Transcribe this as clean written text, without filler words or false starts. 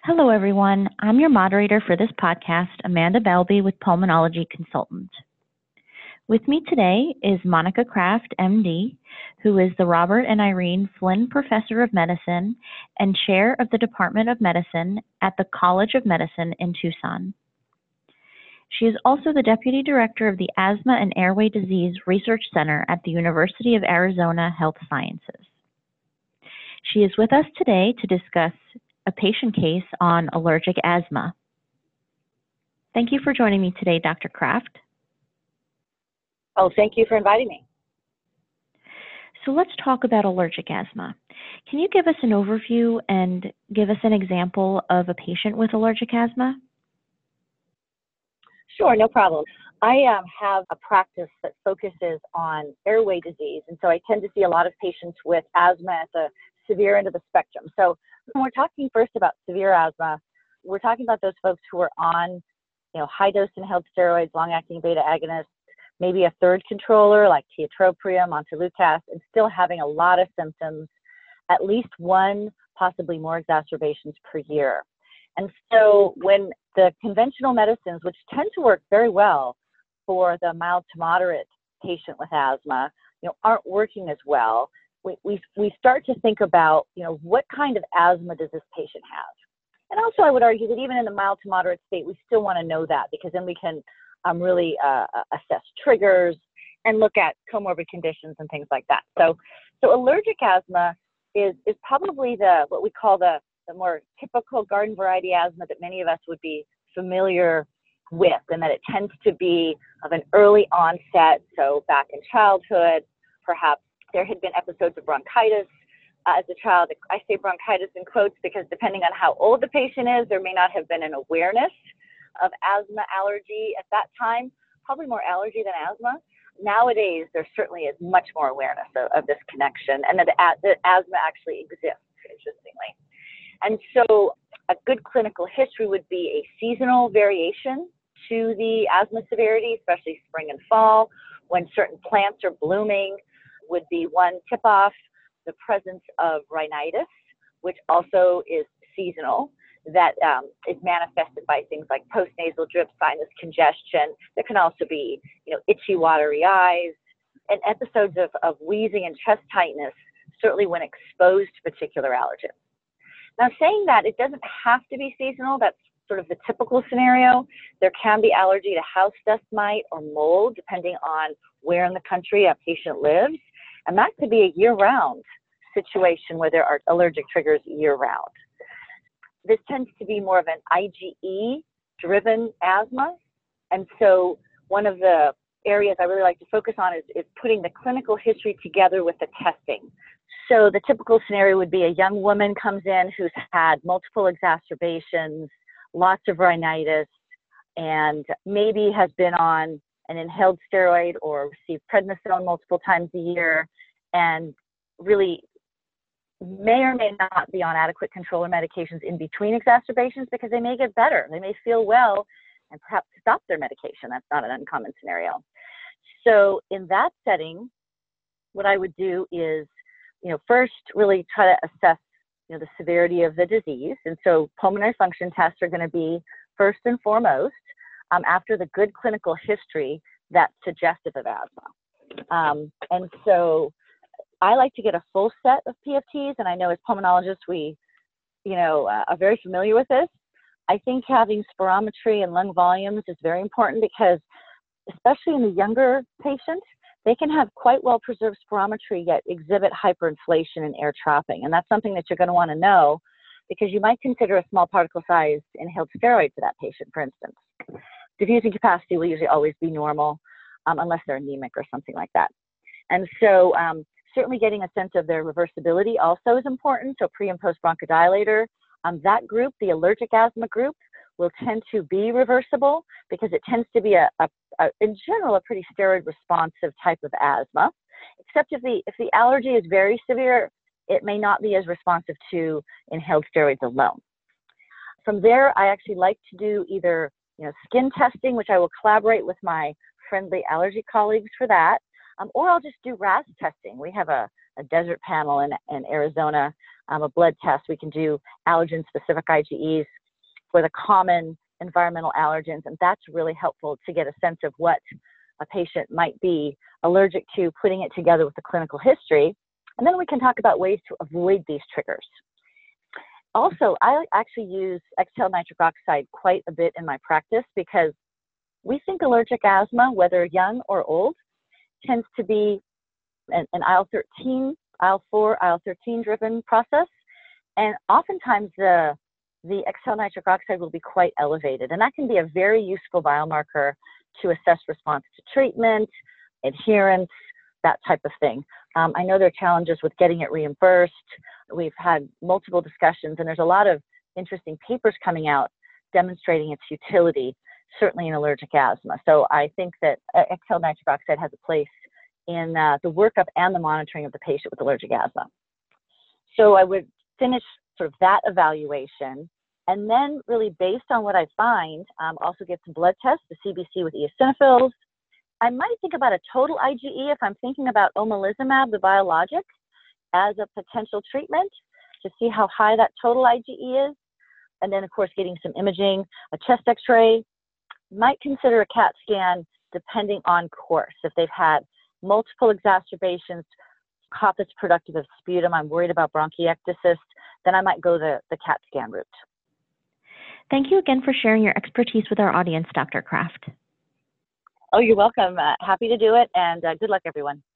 Hello, everyone. I'm your moderator for this podcast, Amanda Belby with Pulmonology Consultant. With me today is Monica Kraft, MD, who is the Robert and Irene Flynn Professor of Medicine and Chair of the Department of Medicine at the College of Medicine in Tucson. She is also the Deputy Director of the Asthma and Airway Disease Research Center at the University of Arizona Health Sciences. She is with us today to discuss a patient case on allergic asthma. Thank you for joining me today, Dr. Kraft. Oh, thank you for inviting me. So let's talk about allergic asthma. Can you give us an overview and give us an example of a patient with allergic asthma? Sure, no problem. I have a practice that focuses on airway disease, and so I tend to see a lot of patients with asthma at the severe end of the spectrum. So when we're talking first about severe asthma, we're talking about those folks who are on, high-dose inhaled steroids, long-acting beta agonists, maybe a third controller like tiotropium, montelukast, and still having a lot of symptoms, at least one, possibly more exacerbations per year. And so when the conventional medicines, which tend to work very well for the mild to moderate patient with asthma, aren't working as well, we start to think about, what kind of asthma does this patient have? And also I would argue that even in the mild to moderate state, we still want to know that, because then we can really assess triggers and look at comorbid conditions and things like that. So allergic asthma is probably what we call the more typical garden variety asthma that many of us would be familiar with, and that it tends to be of an early onset. So back in childhood, perhaps there had been episodes of bronchitis as a child. I say bronchitis in quotes because depending on how old the patient is, there may not have been an awareness of asthma allergy at that time, probably more allergy than asthma. Nowadays, there certainly is much more awareness of this connection, and that the asthma actually exists, interestingly. And so a good clinical history would be a seasonal variation to the asthma severity, especially spring and fall, when certain plants are blooming, would be one tip-off. The presence of rhinitis, which also is seasonal, that is manifested by things like postnasal drip, sinus congestion. There can also be, itchy, watery eyes, and episodes of wheezing and chest tightness, certainly when exposed to particular allergens. Now, saying that, it doesn't have to be seasonal. That's sort of the typical scenario. There can be allergy to house dust mite or mold, depending on where in the country a patient lives. And that could be a year-round situation where there are allergic triggers year-round. This tends to be more of an IgE-driven asthma. And so one of the areas I really like to focus on is putting the clinical history together with the testing. So the typical scenario would be a young woman comes in who's had multiple exacerbations, lots of rhinitis, and maybe has been on an inhaled steroid or received prednisone multiple times a year, and really may or may not be on adequate controller medications in between exacerbations, because they may get better. They may feel well and perhaps stop their medication. That's not an uncommon scenario. So in that setting, what I would do is, first really try to assess, the severity of the disease. And so pulmonary function tests are going to be first and foremost, after the good clinical history that's suggestive of asthma. And so I like to get a full set of PFTs, and I know as pulmonologists we, are very familiar with this. I think having spirometry and lung volumes is very important, because especially in the younger patients, they can have quite well preserved spirometry yet exhibit hyperinflation and air trapping. And that's something that you're going to want to know, because you might consider a small particle size inhaled steroid for that patient, for instance. Diffusing capacity will usually always be normal, unless they're anemic or something like that. And so certainly getting a sense of their reversibility also is important. So pre and post bronchodilator, that group, the allergic asthma group, will tend to be reversible, because it tends to be in general, a pretty steroid responsive type of asthma, except if the allergy is very severe, it may not be as responsive to inhaled steroids alone. From there, I actually like to do either skin testing, which I will collaborate with my friendly allergy colleagues for that, or I'll just do RAS testing. We have a desert panel in Arizona a blood test. We can do allergen-specific IgEs for the common environmental allergens, and that's really helpful to get a sense of what a patient might be allergic to, putting it together with the clinical history. And then we can talk about ways to avoid these triggers. Also, I actually use exhaled nitric oxide quite a bit in my practice because we think allergic asthma, whether young or old, tends to be an IL-13, IL-4, IL-13 driven process. And oftentimes the exhaled nitric oxide will be quite elevated. And that can be a very useful biomarker to assess response to treatment, adherence, that type of thing. I know there are challenges with getting it reimbursed. We've had multiple discussions, and there's a lot of interesting papers coming out demonstrating its utility, certainly in allergic asthma. So I think that exhaled nitric oxide has a place in the workup and the monitoring of the patient with allergic asthma. So I would finish sort of that evaluation, and then really based on what I find, also get some blood tests, the CBC with eosinophils. I might think about a total IgE if I'm thinking about omalizumab, the biologic, as a potential treatment to see how high that total IgE is. And then, of course, getting some imaging, a chest x-ray. Might consider a CAT scan depending on course. If they've had multiple exacerbations, cough that's productive of sputum, I'm worried about bronchiectasis, then I might go the CAT scan route. Thank you again for sharing your expertise with our audience, Dr. Kraft. Oh, you're welcome. Happy to do it, and good luck, everyone.